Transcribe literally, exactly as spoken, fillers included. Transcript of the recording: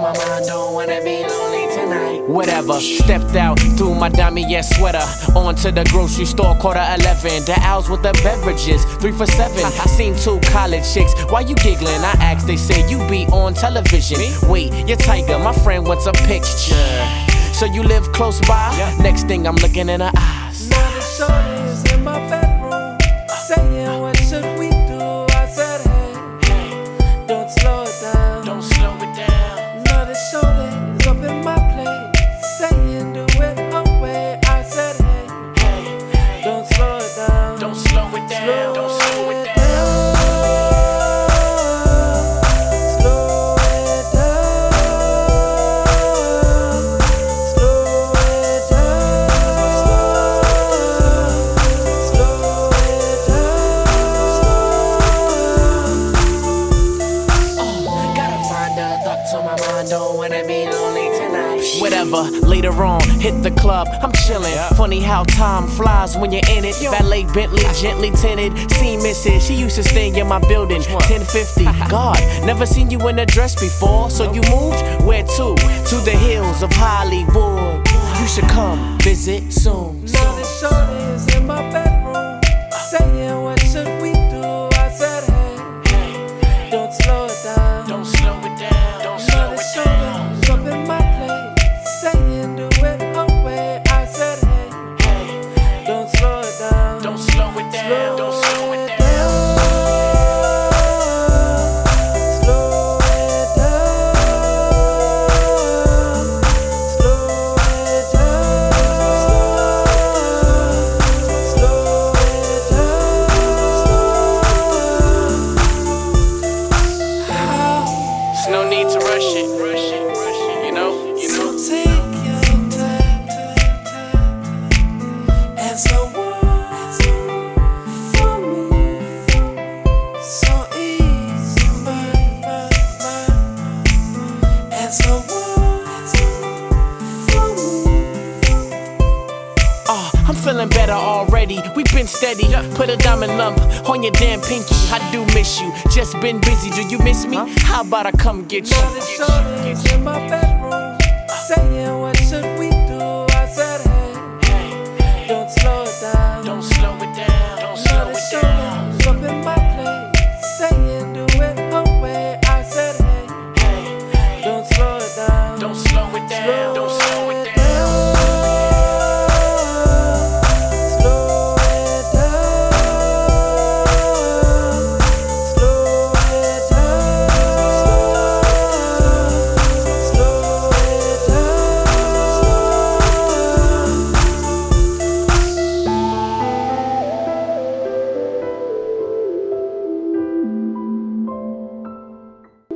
my mind, don't wanna be lonely tonight. Whatever, stepped out through my damier sweater, onto the grocery store, quarter eleven. The owls with the beverages, three for seven. I seen two college chicks, why you giggling? I asked, they say you be on television. Wait, you're Tiger, my friend wants a picture. So you live close by? Next thing I'm looking in her eyes. Now the shorty is in my bedroom, saying what should we do? I said, hey, don't slow it down. Don't slow it down. Now the shorty is up in my place, saying do it away. I said, hey, don't slow it down. Don't slow it down. Don't slow it down. Don't wanna be lonely tonight. Whatever, later on, hit the club, I'm chillin'. Funny how time flies when you're in it. Valet Bentley, gently tinted. Seen Missus, she used to stay in my building. ten fifty, God, never seen you in a dress before. So you moved? Where to? To the hills of Hollywood. You should come visit soon. Now the shorty is in my bedroom, saying what should we do? I said, hey, don't slow it down. Don't slow it down. Don't slow it down. Up in my place, saying do it away. I said, hey, don't slow it down. Don't slow it down. Don't slow it down. Slow it down. Slow it down. Slow it down. There's no need to rush it. Rush it. Rush it. You know. You know. So take your time and so what's for me, so easy, and so what's for me. Oh, I'm feeling better already. We've been steady. Put a diamond lump on your damn pinky. I do miss you. Just been busy. Do you miss me? How about I come get you? Now the shorty's in my bedroom, saying